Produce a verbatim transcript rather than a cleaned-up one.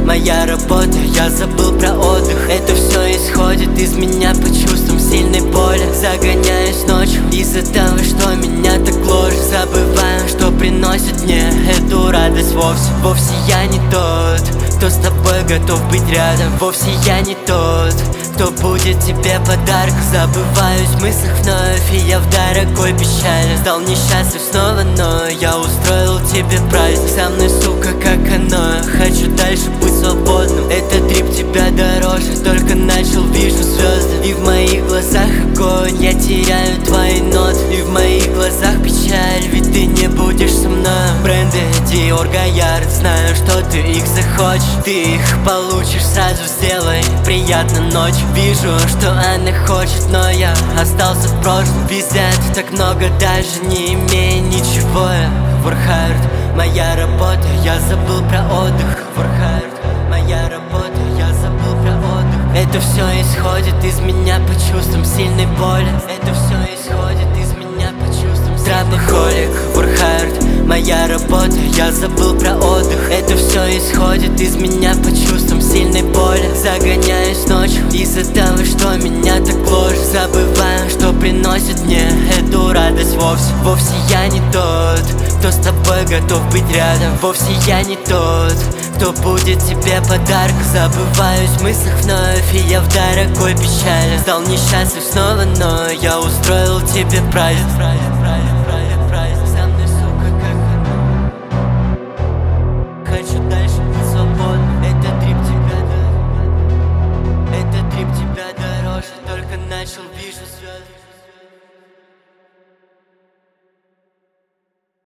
моя работа, я забыл про отдых. Это все исходит из меня по чувствам сильной боли. Загоняюсь ночью из-за того, что меня так гложет. Забываю, что приносит мне эту радость вовсе. Вовсе я не тот, кто с тобой готов быть рядом. Вовсе я не тот, кто будет тебе подарок. Забываюсь в мыслях вновь, и я в дорогой печали. Стал несчастлив снова, но я устроил тебе праздник. Со мной, сука, как оно, хочу дальше быть свободным. Этот трип тебя дороже, только начал, вижу звезды. И в моих глазах огонь, я теряю твои ноты. И в моих глазах печаль, ведь ты не будешь со мной. Бренды Dior, Goyard, знаю, что ты их захочешь. Ты их получишь сразу, сделай приятно ночь. Вижу, что она хочет, но я остался в прошлом. Везет так много, даже не имея ничего. Warhard, моя работа, я забыл про отдых. Warhard, моя работа, я забыл про отдых. Это все исходит из меня по чувствам сильной боли. Это все исходит из меня по чувствам сильной боли. Warhard, моя работа, я забыл про отдых. Это все исходит из меня по чувствам сильной боли. Загоняюсь ночью из-за того, что меня так гложет. Забываю, что приносит мне эту радость вовсе. Вовсе я не тот, кто с тобой готов быть рядом. Вовсе я не тот, кто будет тебе подарок. Забываюсь в мыслях вновь, и я в дорогой печали. Стал несчастлив снова, но я устроил тебе праздник. Со мной, сука, как оно. Хочу дальше быть свободным. Этот трип тебя дороже. Этот трип тебя дороже. Только начал, вижу звезды.